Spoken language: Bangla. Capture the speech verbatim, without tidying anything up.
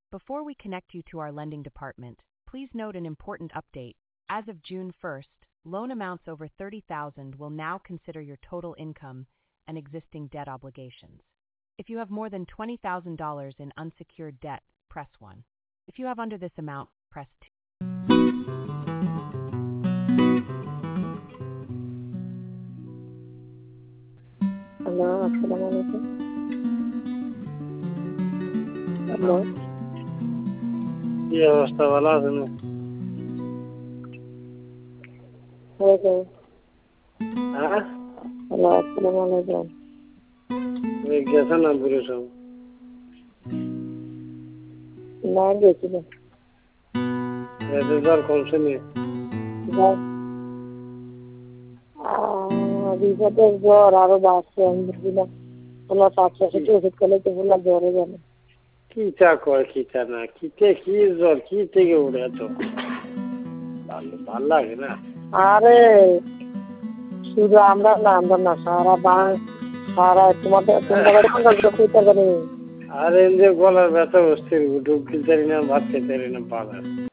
Before we connect you to our lending department, please note an important update. As of June first, loan amounts over thirty thousand dollars will now consider your total income and existing debt obligations. If you have more than twenty thousand dollars in unsecured debt, press one. If you have under this amount, press two. Hello, আসসালামু আলাইকুম। হ্যালো, কি অবস্থা, ভালো আছেন? হ্যালো, হ্যাঁ, হ্যালো, আসসালামু আলাইকুম। ওই গেছেন না বুড়ো সব? না গেছিল। এত জ্বর কমছে নি? বিপদের জ্বর আরো বাড়ছে, আমি বুঝি না। ওনার পাঁচশো থেকে ওষুধ খেলে তো বললা জ্বরে যাবে। কি চা কয়, কি চা না, কিতে কি জ্বর, কি থেকে উঠে এত ভালো ভাল লাগে না। আরে শুধু আমরা না, আমরা না, সারা বাং সারা তোমাদের তোমাদের আর এই যে গলার ব্যথা অস্থির, ঢুক খেতে পারি না, ভাত খেতে পারি না, পালার